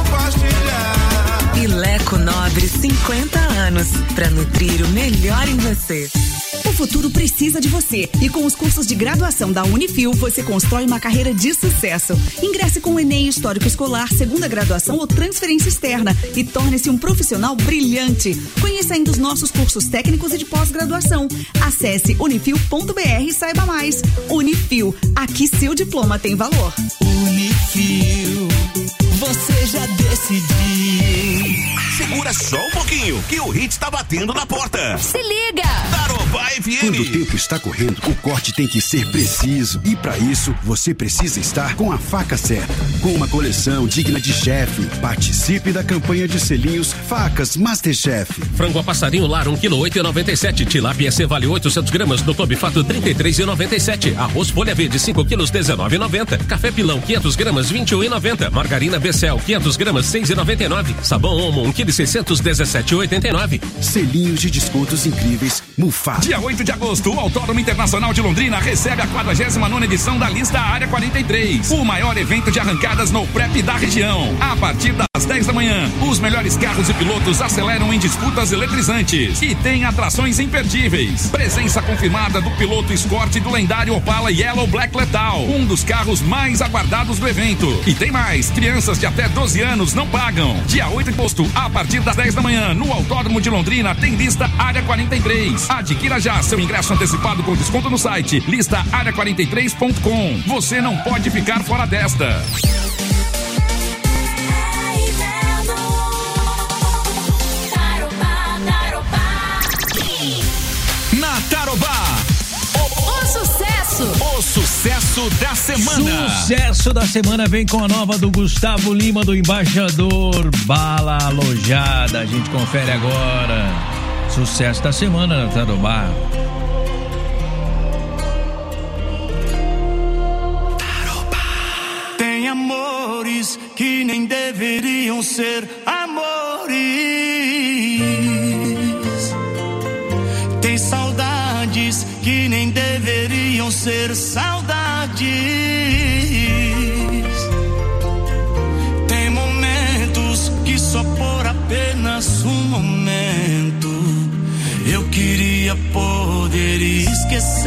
compartilhar. Ileco Nobre, cinquenta anos, pra nutrir o melhor em você. O futuro precisa de você e com os cursos de graduação da Unifil você constrói uma carreira de sucesso. Ingresse com o Enem Histórico Escolar, segunda graduação ou transferência externa e torne-se um profissional brilhante. Conheça ainda os nossos cursos técnicos e de pós-graduação. Acesse unifil ponto br e saiba mais. Unifil, aqui seu diploma tem valor. Unifil, você já decidiu. Segura só um pouquinho, que o hit tá batendo na porta. Se liga! Tarobá F M. Quando o tempo está correndo, o corte tem que ser preciso. E para isso, você precisa estar com a faca certa. Com uma coleção digna de chefe. Participe da campanha de selinhos Facas Masterchef. Frango a passarinho lar, um quilo, oito e noventa e sete. Tilápia C vale oitocentos gramas. No Clube Fato, trinta e três e noventa e sete. Arroz folha verde, cinco quilos, dezenove e noventa. Café pilão, quinhentos gramas, vinte e um e noventa. Margarina Becel, quinhentos gramas, seis e noventa e nove. Sabão Omo, um quilo e seiscentos, dezessete e oitenta e nove. Selinhos de descontos incríveis. Mufá. Dia oito de agosto, o Autódromo Internacional de Londrina recebe a quadragésima nona edição da lista Área quarenta e três. O maior evento de arrancadas no prep da região. A partir das dez da manhã, os melhores carros e pilotos aceleram em disputas eletrizantes. E tem atrações imperdíveis. Presença confirmada do piloto escorte do lendário Opala Yellow Black Lethal, um dos carros mais aguardados do evento. E tem mais, crianças de até doze anos não pagam. Dia oito de agosto, a partir das dez da manhã, no Autódromo de Londrina, tem lista Área quarenta e três. Adquira já seu ingresso antecipado com desconto no site lista área quarenta e três ponto com. Você não pode ficar fora desta. Na Tarobá, O sucesso! o sucesso da semana. Sucesso da semana vem com a nova do Gustavo Lima, do Embaixador, Bala Alojada. A gente confere agora. Sucesso da semana na Tarobá. Tem amores que nem deveriam ser amores. Tem saudades que nem deveriam ser saudades. Tem momentos que só por apenas um momento eu queria poder esquecer.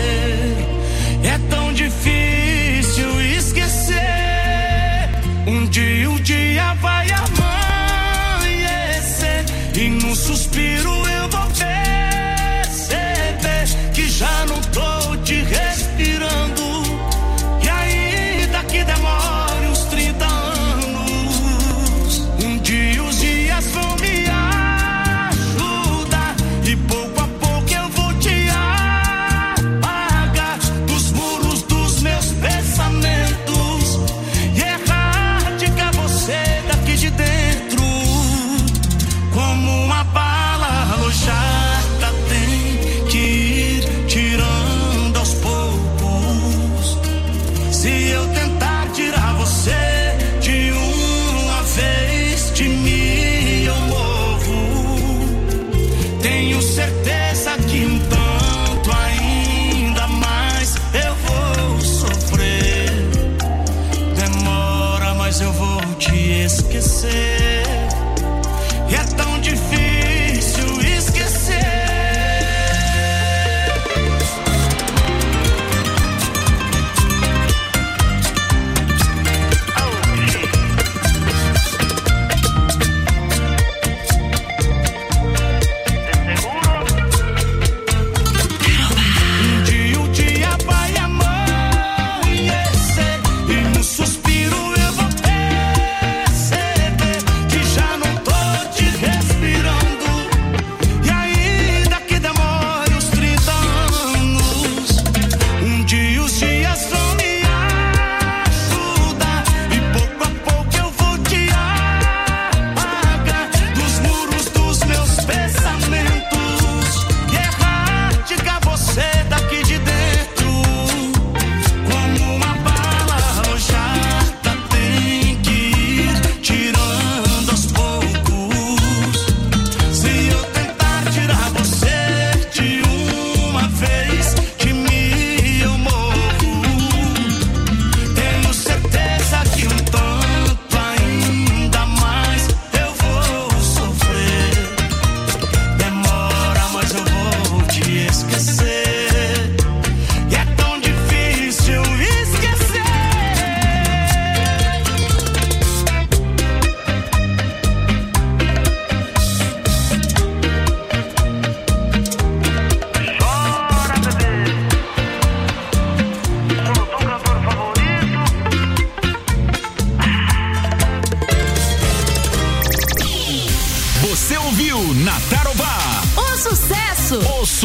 É tão difícil esquecer. Um dia, um dia vai amanhecer e num suspiro eu vou perceber que já não tô te respirando. E ainda que demore uns trinta anos, um dia os dias vão me ajudar e pouco a pouco eu vou te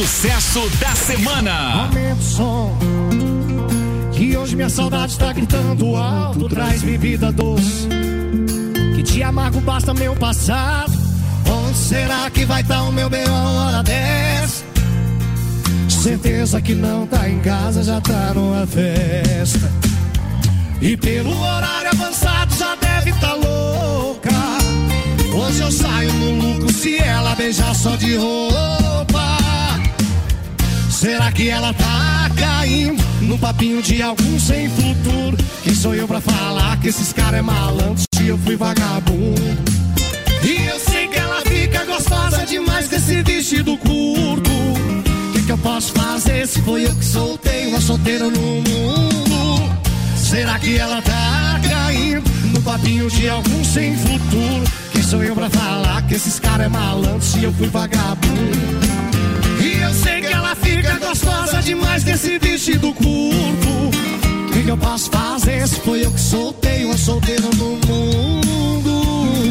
sucesso da semana. Aumenta o som, que hoje minha saudade está gritando alto. Traz bebida doce, que de amargo basta meu passado. Onde será que vai estar o meu bem a hora dessa? Certeza que não tá em casa, já tá numa festa. E pelo horário avançado já deve tá louca. Hoje eu saio no lucro se ela beijar só de roupa. Será que ela tá caindo no papinho de algum sem futuro? Quem sou eu pra falar que esses caras é malandro se eu fui vagabundo? E eu sei que ela fica gostosa demais com esse vestido curto. O que, que eu posso fazer se foi eu que soltei uma solteira no mundo? Será que ela tá caindo no papinho de algum sem futuro? Quem sou eu pra falar que esses caras é malandro se eu fui vagabundo? E eu sei que ela fica gostosa demais com esse vestido curto. O que, que eu posso fazer se foi eu que soltei uma solteira no mundo?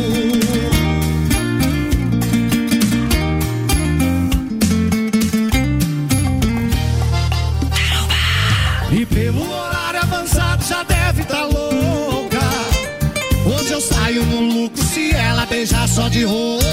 E pelo horário avançado já deve tá louca. Hoje eu saio no lucro se ela beijar só de roupa.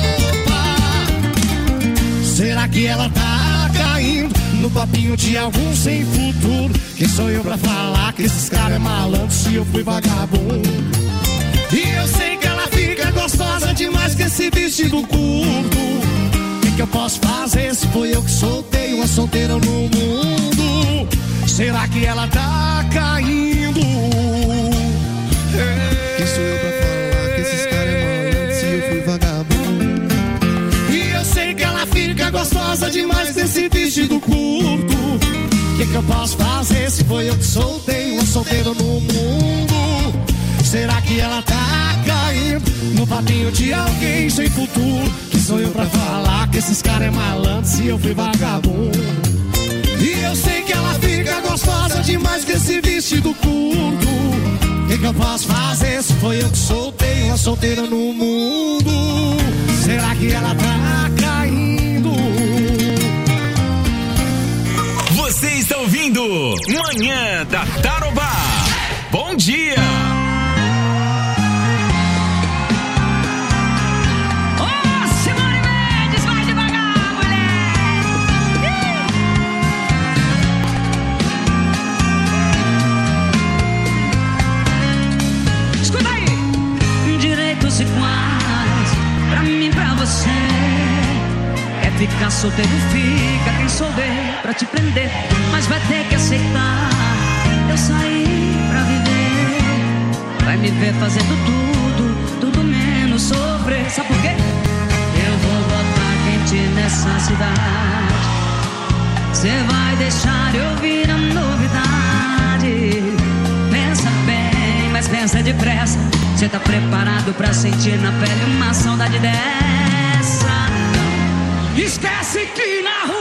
Será que ela tá caindo no papinho de algum sem futuro? Quem sou eu pra falar que esses caras é malandro se eu fui vagabundo? E eu sei que ela fica gostosa demais com esse vestido curto. O que, que eu posso fazer se foi eu que soltei uma solteira no mundo? Será que ela tá caindo? Quem sou eu pra falar que esses caras é malandro se eu fui vagabundo? E eu sei que ela fica gostosa demais desse vestido curto. O que, que eu posso fazer se foi eu que soltei uma solteira no mundo? Será que ela tá caindo no papinho de alguém sem futuro? Quem sou eu pra falar que esses caras é malandro se eu fui vagabundo? E eu sei que ela fica gostosa demais com esse vestido curto. O que, que eu posso fazer se foi eu que soltei uma solteira no mundo? Será que ela tá caindo? Você está ouvindo Manhã da Tarobá. Bom dia! Iguais, pra mim, pra você. Quer ficar solteiro, fica. Quem souber pra te prender, mas vai ter que aceitar. Eu saí pra viver. Vai me ver fazendo tudo, tudo menos sofrer. Sabe por quê? Eu vou botar quente nessa cidade. Cê vai deixar eu vir a novidade. Pensa bem, mas pensa depressa. Cê tá preparado pra sentir na pele uma saudade dessa? Não esquece que na rua